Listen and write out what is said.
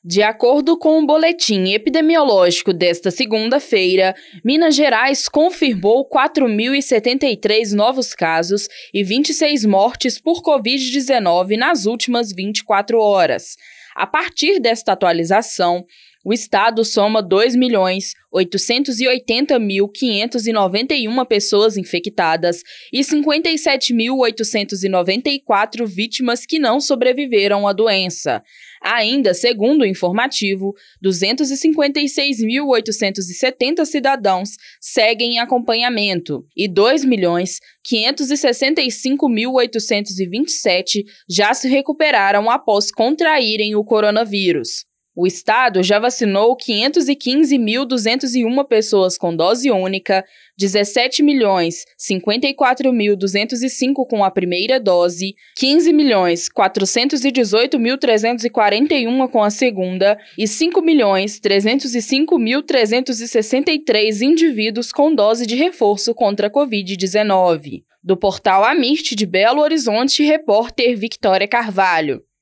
De acordo com o boletim epidemiológico desta segunda-feira, Minas Gerais confirmou 4.073 novos casos e 26 mortes por Covid-19 nas últimas 24 horas. A partir desta atualização, o estado soma 2.880.591 pessoas infectadas e 57.894 vítimas que não sobreviveram à doença. Ainda, segundo o informativo, 256.870 cidadãos seguem em acompanhamento e 2.565.827 já se recuperaram após contraírem o coronavírus. O estado já vacinou 515.201 pessoas com dose única, 17.054.205 com a primeira dose, 15.418.341 com a segunda e 5.305.363 indivíduos com dose de reforço contra a Covid-19. Do portal Amirte de Belo Horizonte, repórter Victória Carvalho.